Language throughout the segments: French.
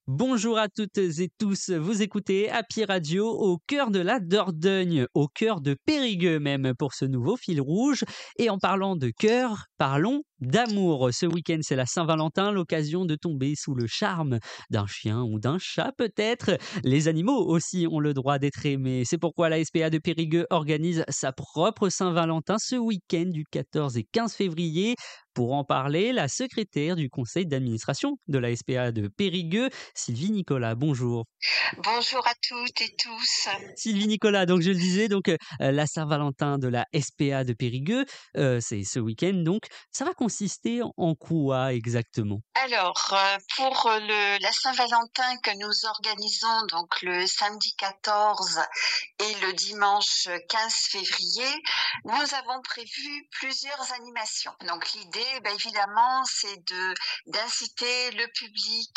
Bonjour à toutes et tous, vous écoutez Happy Radio au cœur de la Dordogne, au cœur de Périgueux même pour ce nouveau fil rouge. Et en parlant de cœur, parlons d'amour. Ce week-end c'est la Saint-Valentin, l'occasion de tomber sous le charme d'un chien ou d'un chat peut-être. Les animaux aussi ont le droit d'être aimés. C'est pourquoi la SPA de Périgueux organise sa propre Saint-Valentin ce week-end du 14 et 15 février. Pour en parler, la secrétaire du conseil d'administration de la SPA de Périgueux, Sylvie Nicolas. Bonjour. Bonjour à toutes et tous. Sylvie Nicolas, donc je le disais, la Saint-Valentin de la SPA de Périgueux, c'est ce week-end, donc ça va consister en quoi exactement? Alors, pour la Saint-Valentin que nous organisons donc le samedi 14 et le dimanche 15 février, nous avons prévu plusieurs animations. Donc l'idée, évidemment, c'est d'inciter le public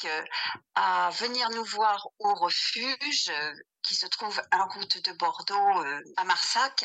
à venir nous voir au refuge qui se trouve en route de Bordeaux à Marsac,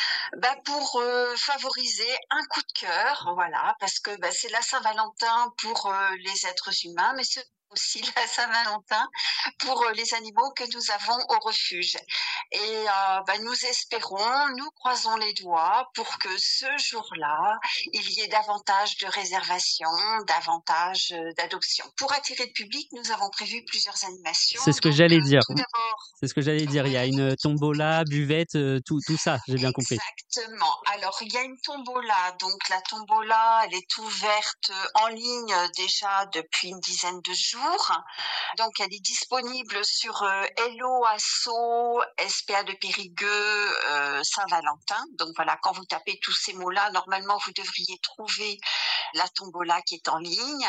pour favoriser un coup de cœur, voilà, parce que c'est la Saint-Valentin pour les êtres humains, mais c'est aussi la Saint-Valentin pour les animaux que nous avons au refuge. Et nous espérons, nous croisons les doigts pour que ce jour-là, il y ait davantage de réservations, davantage d'adoptions. Pour attirer le public, nous avons prévu plusieurs animations. C'est ce que Donc, j'allais dire. tout d'abord, C'est ce que j'allais dire. Il y a une tombola, buvette, tout ça, j'ai bien compris. exactement. Alors, il y a une tombola. Donc, la tombola, elle est ouverte en ligne déjà depuis une dizaine de jours. Donc, elle est disponible sur Hello Asso, SPA de Périgueux, Saint-Valentin. Donc, voilà, quand vous tapez tous ces mots-là, normalement, vous devriez trouver la tombola qui est en ligne,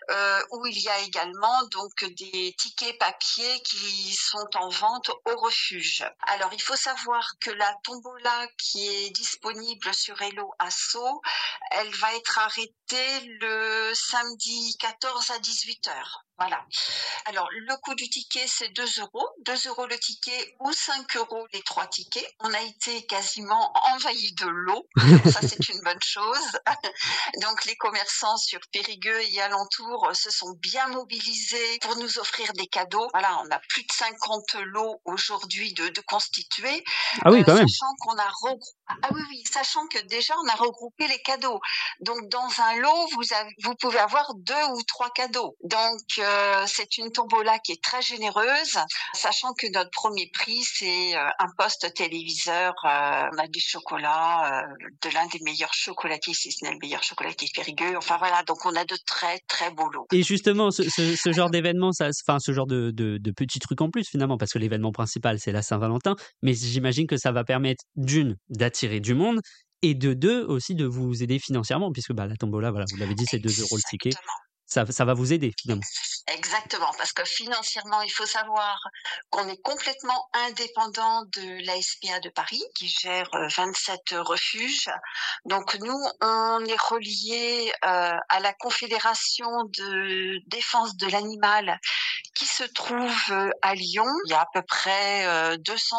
où il y a également donc des tickets papier qui sont en vente au refuge. Alors, il faut savoir que la tombola qui est disponible sur Hello Asso, elle va être arrêtée le samedi 14 à 18h. Voilà. Alors, le coût du ticket, c'est 2 euros. 2 euros le ticket ou 5 euros les 3 tickets. On a été quasiment envahi de l'eau. Donc, ça, c'est une bonne chose. Donc, les commerçants sur Périgueux et alentours se sont bien mobilisés pour nous offrir des cadeaux. Voilà, on a plus de 50 lots aujourd'hui de constitués, Ah oui, quand même. sachant qu'on a sachant que déjà, on a regroupé les cadeaux. Donc, dans un lot, vous pouvez avoir 2 ou 3 cadeaux. Donc, c'est une tombola qui est très généreuse, sachant que notre premier prix, c'est un poste téléviseur, on a du chocolat, de l'un des meilleurs chocolatiers, si ce n'est le meilleur chocolatier de Périgueux. Enfin voilà, donc on a de très très beaux lots. Et justement, ce genre d'événement, ce genre de petits trucs en plus finalement, parce que l'événement principal c'est la Saint-Valentin, mais j'imagine que ça va permettre d'une d'attirer du monde et de deux aussi de vous aider financièrement, puisque la tombola, voilà, vous l'avez dit, c'est 2 euros le ticket. Exactement. Ça va vous aider finalement. Exactement, parce que financièrement, il faut savoir qu'on est complètement indépendant de la SPA de Paris, qui gère 27 refuges. Donc nous, on est relié à la Confédération de défense de l'animal qui se trouve à Lyon. Il y a à peu près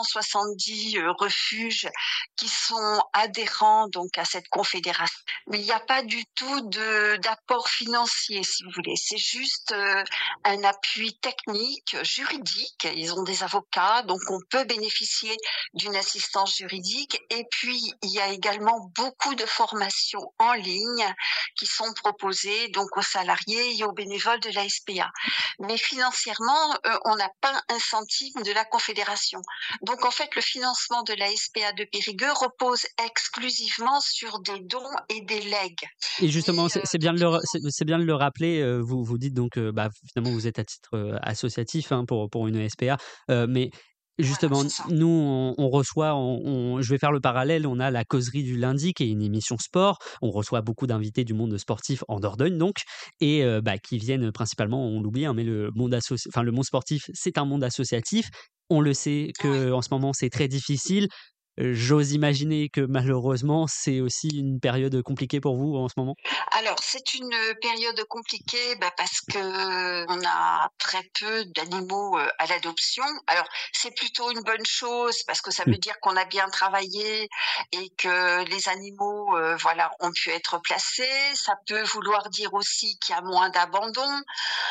270 refuges qui sont adhérents donc à cette confédération. Mais il n'y a pas du tout d'apport financier, si vous voulez. C'est juste un appui technique, juridique. Ils ont des avocats, donc on peut bénéficier d'une assistance juridique. Et puis, il y a également beaucoup de formations en ligne qui sont proposées donc aux salariés et aux bénévoles de la SPA. Mais financièrement, on n'a pas un centime de la Confédération. Donc, en fait, le financement de la SPA de Périgueux repose exclusivement sur des dons et des legs. Et justement, c'est bien de le rappeler. Vous dites donc, finalement, vous êtes à titre associatif pour une SPA, mais justement, Voilà, c'est ça. nous, on reçoit, je vais faire le parallèle. On a la causerie du lundi, qui est une émission sport. On reçoit beaucoup d'invités du monde sportif en Dordogne, donc, et qui viennent principalement, on l'oublie, mais le monde le monde sportif, c'est un monde associatif. On le sait Oui. que en ce moment, c'est très difficile. J'ose imaginer que malheureusement, c'est aussi une période compliquée pour vous en ce moment? Alors, c'est une période compliquée, parce que on a très peu d'animaux, à l'adoption. Alors, c'est plutôt une bonne chose parce que ça Mmh. veut dire qu'on a bien travaillé et que les animaux, voilà, ont pu être placés. Ça peut vouloir dire aussi qu'il y a moins d'abandon.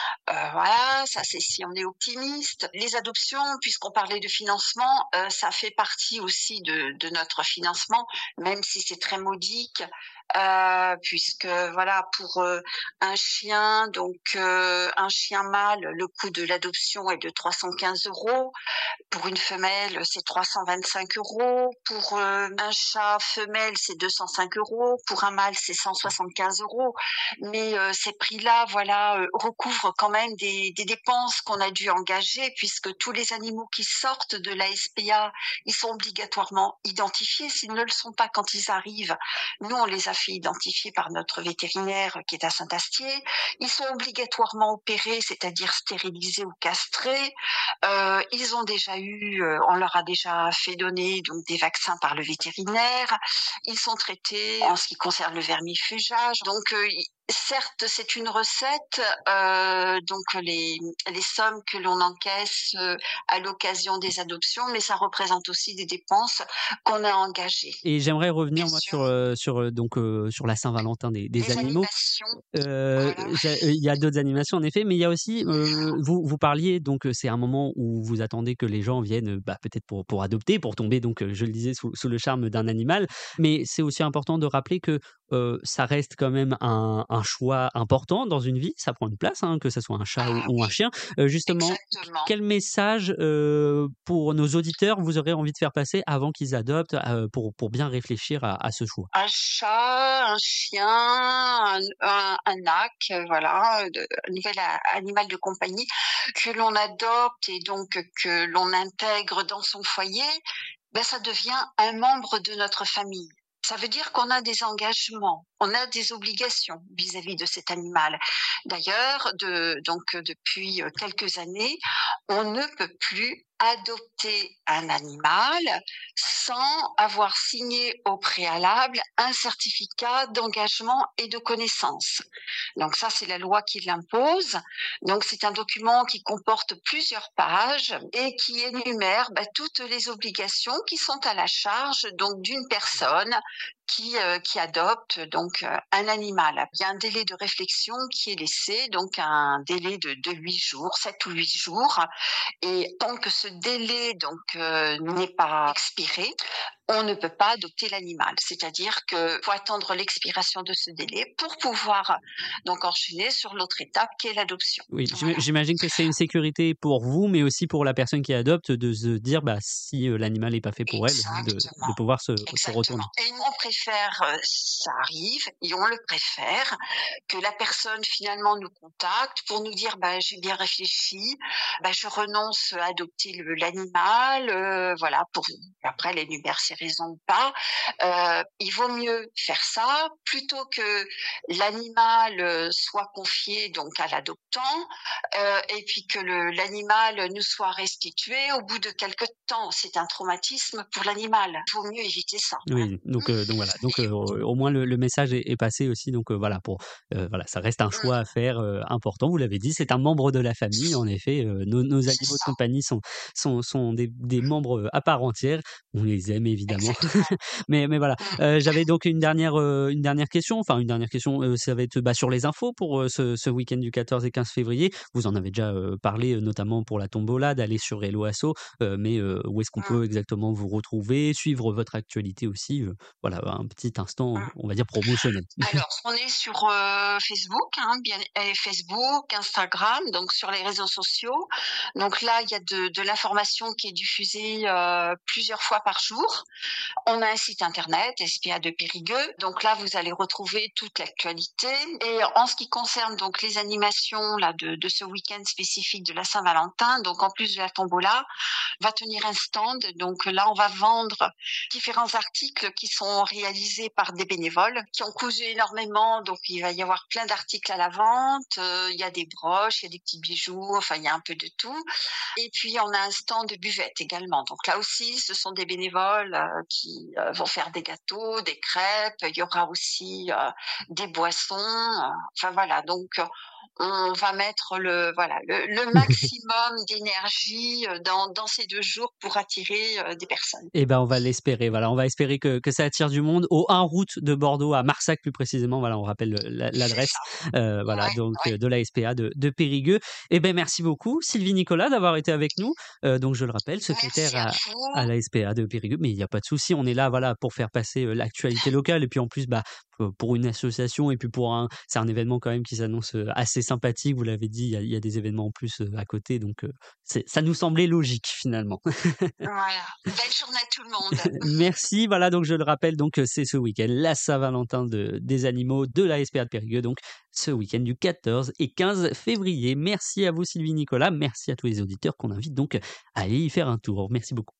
Voilà, ça c'est si on est optimiste. Les adoptions, puisqu'on parlait de financement, ça fait partie aussi de notre financement, même si c'est très modique, puisque voilà pour, un chien un chien mâle, le coût de l'adoption est de 315 €. Pour une femelle, c'est 325 €. Pour, un chat femelle, c'est 205 €. Pour un mâle, c'est 175 €. Mais, ces prix-là, voilà, recouvrent quand même des dépenses qu'on a dû engager puisque tous les animaux qui sortent de la SPA, ils sont obligatoirement identifiés. S'ils ne le sont pas quand ils arrivent, nous, on les a fait identifier par notre vétérinaire qui est à Saint-Astier. Ils sont obligatoirement opérés, c'est-à-dire stérilisés ou castrés. Ils ont déjà eu, on leur a déjà fait donner donc des vaccins par le vétérinaire. Ils sont traités en ce qui concerne le vermifugeage. Donc, certes, c'est une recette, donc les sommes que l'on encaisse, à l'occasion des adoptions, mais ça représente aussi des dépenses qu'on a engagées. Et j'aimerais revenir Bien moi sûr, sur la Saint-Valentin des les animaux. animations, voilà. Il y a d'autres animations en effet, mais il y a aussi, vous parliez donc, c'est un moment où vous attendez que les gens viennent, peut-être pour adopter, pour tomber donc, je le disais sous le charme d'un animal. Mais c'est aussi important de rappeler que, ça reste quand même un choix important dans une vie. Ça prend une place, hein, que ça soit un chat ou Ah ou un oui, chien. Justement, exactement. quel message, pour nos auditeurs vous aurez envie de faire passer avant qu'ils adoptent, pour bien réfléchir à ce choix? Un chat, un chien, un âque, voilà, un nouvel animal de compagnie que l'on adopte et donc que l'on intègre dans son foyer, ça devient un membre de notre famille. Ça veut dire qu'on a des engagements, on a des obligations vis-à-vis de cet animal. D'ailleurs, depuis quelques années, on ne peut plus adopter un animal sans avoir signé au préalable un certificat d'engagement et de connaissance. Donc ça, c'est la loi qui l'impose. Donc c'est un document qui comporte plusieurs pages et qui énumère toutes les obligations qui sont à la charge donc d'une personne qui adopte donc un animal. Il y a un délai de réflexion qui est laissé, donc un délai de 8 jours, 7 ou 8 jours. Et tant que ce délai donc n'est pas expiré, on ne peut pas adopter l'animal. C'est-à-dire qu'il faut attendre l'expiration de ce délai pour pouvoir donc enchaîner sur l'autre étape qui est l'adoption. Oui, Voilà. j'imagine que c'est une sécurité pour vous, mais aussi pour la personne qui adopte de se dire, si, l'animal est pas fait pour elle, de Exactement. pouvoir se Exactement. retourner. Et nous, on préfère, ça arrive et on le préfère, que la personne finalement nous contacte pour nous dire: «J'ai bien réfléchi, je renonce à adopter l'animal», voilà, pour après elle énumère ses raisons ou pas. Il vaut mieux faire ça plutôt que l'animal, soit confié donc à l'adoptant, et puis que l'animal nous soit restitué au bout de quelque temps. C'est un traumatisme pour l'animal. Il vaut mieux éviter ça, hein. Oui, donc voilà, donc Et au moins le message est passé aussi, donc voilà voilà, ça reste un choix à mmh, faire, important. Vous l'avez dit, c'est un membre de la famille. En effet, nos c'est animaux de ça, compagnie sont des membres, à part entière. On les aime évidemment. exactement. Mais voilà, Mmh. j'avais donc une dernière question, enfin une dernière question, ça va être, sur les infos pour, ce week-end du 14 et 15 février. Vous en avez déjà, parlé, notamment pour la tombola, d'aller sur Hello Asso, mais où est-ce qu'on Mmh. peut exactement vous retrouver, suivre votre actualité aussi, voilà, un petit instant, Mmh. on va dire promotionnel. Alors, on est sur, Facebook, hein, Facebook, Instagram, donc sur les réseaux sociaux. Donc là, il y a de l'information qui est diffusée, plusieurs fois par jour. On a un site internet, SPA de Périgueux. Donc là, vous allez retrouver toute l'actualité. Et en ce qui concerne donc les animations là de ce week-end spécifique de la Saint-Valentin, donc en plus de la tombola, on va tenir un stand. Donc là, on va vendre différents articles qui sont réalisés par des bénévoles qui ont cousu énormément. Donc il va y avoir plein d'articles à la vente. Il y a des broches, il y a des petits bijoux, enfin il y a un peu de tout. Et puis on a un stand de buvette également. Donc là aussi, ce sont des bénévoles vont faire des gâteaux, des crêpes. Il y aura aussi des boissons. Enfin voilà, donc on va mettre le maximum d'énergie dans ces 2 jours pour attirer des personnes. Eh ben, on va l'espérer. Voilà, on va espérer que ça attire du monde. Au 1 route de Bordeaux à Marsac plus précisément. Voilà, on rappelle C'est l'adresse. ça. Voilà, Ouais, donc ouais. de la SPA de Périgueux. Eh ben, merci beaucoup Sylvie Nicolas d'avoir été avec nous. Donc je le rappelle, secrétaire Merci à à vous. la SPA de Périgueux. Mais il n'y a pas de souci, on est là, voilà, pour faire passer l'actualité locale. Et puis en plus, bah, pour une association et puis c'est un événement quand même qui s'annonce assez sympathique. Vous l'avez dit, il y a des événements en plus à côté, donc ça nous semblait logique finalement. Voilà. Belle journée à tout le monde. Merci. Voilà, donc je le rappelle, donc c'est ce week-end la Saint-Valentin des animaux de la SPA de Périgueux, donc ce week-end du 14 et 15 février. Merci à vous Sylvie Nicolas, merci à tous les auditeurs qu'on invite donc à aller y faire un tour. Merci beaucoup.